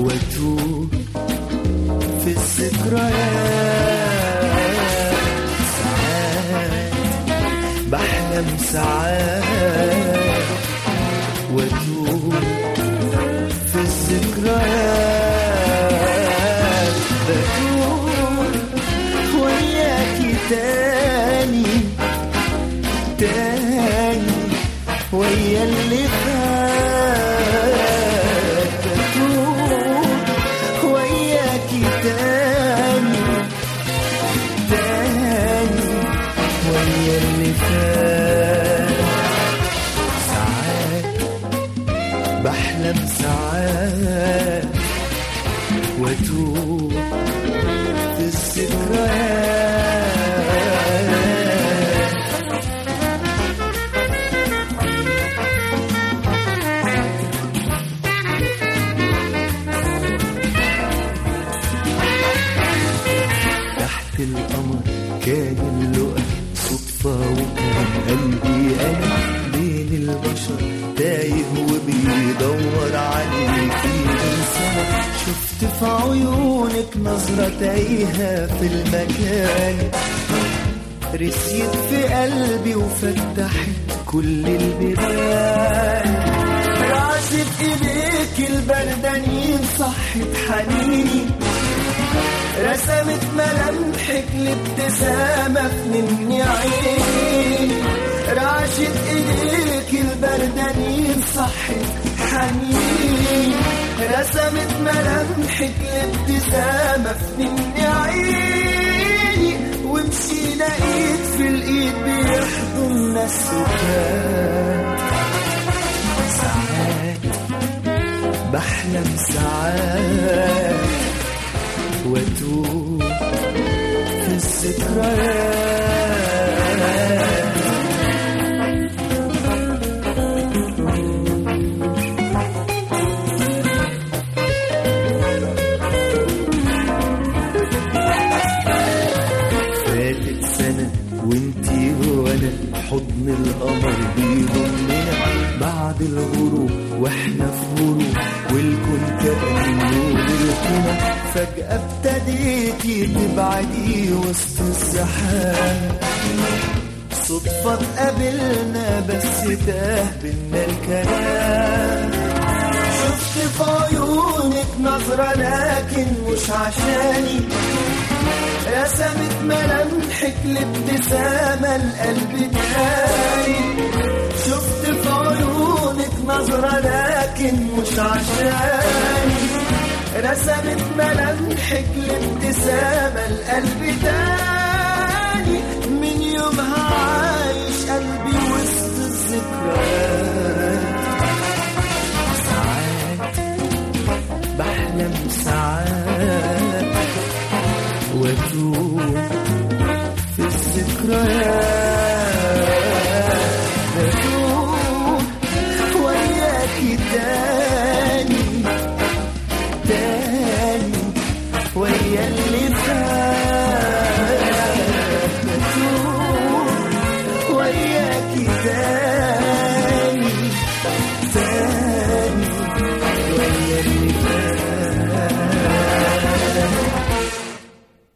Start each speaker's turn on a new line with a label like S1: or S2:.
S1: واتوه في الذكريات. ساعات بحلم ساعات واتوه في الذكريات. بتوه وياكي تاني تاني ويا اللي فات. بتوه وياكي تاني تاني ويا اللي فات. ساعات بحلم ساعات واتوه في الذكريات. تحت القمر كان اللقا صدفة وكان قلبي أنا بين البشر تايه وبيدور عليكي من سنة. شفت في عيونك نظرة تايهة في المكان، رسيت في قلبي وفتحت كل البيبان. رعشت ايديك البردانين صحت حنيني، رسمت ملامحك لابتسامة في مني عيني. رعشت ايديك البردانين صحت حنيني، رسمت ملامحك لابتسامة في مني عيني. ومشينا ايد في الايد بيحضننا السكات. ساعات بحلم ساعات واتوه في الذكريات. فاتت سنة وانتي وانا حضن القمر بيضمنا بعد الغروب واحنا في غروب والكون كأنه للقنا. فجأة ابتديتي تبعدي وسط الزحام، صدفة تقابلنا بس تاه بينا الكلام. شفت في عيونك نظرة لكن مش عشاني، رسمت ملامحك لابتسامة القلب تاني. شفت في عيونك نظرة لكن مش عشاني، رسمت ملامحك لابتسامة القلب تاني. من يومها عايش قلبي وسط الذكريات. ساعات بحلم ساعات واتوه في الذكريات. بتوه وياكي تاني تاني ويا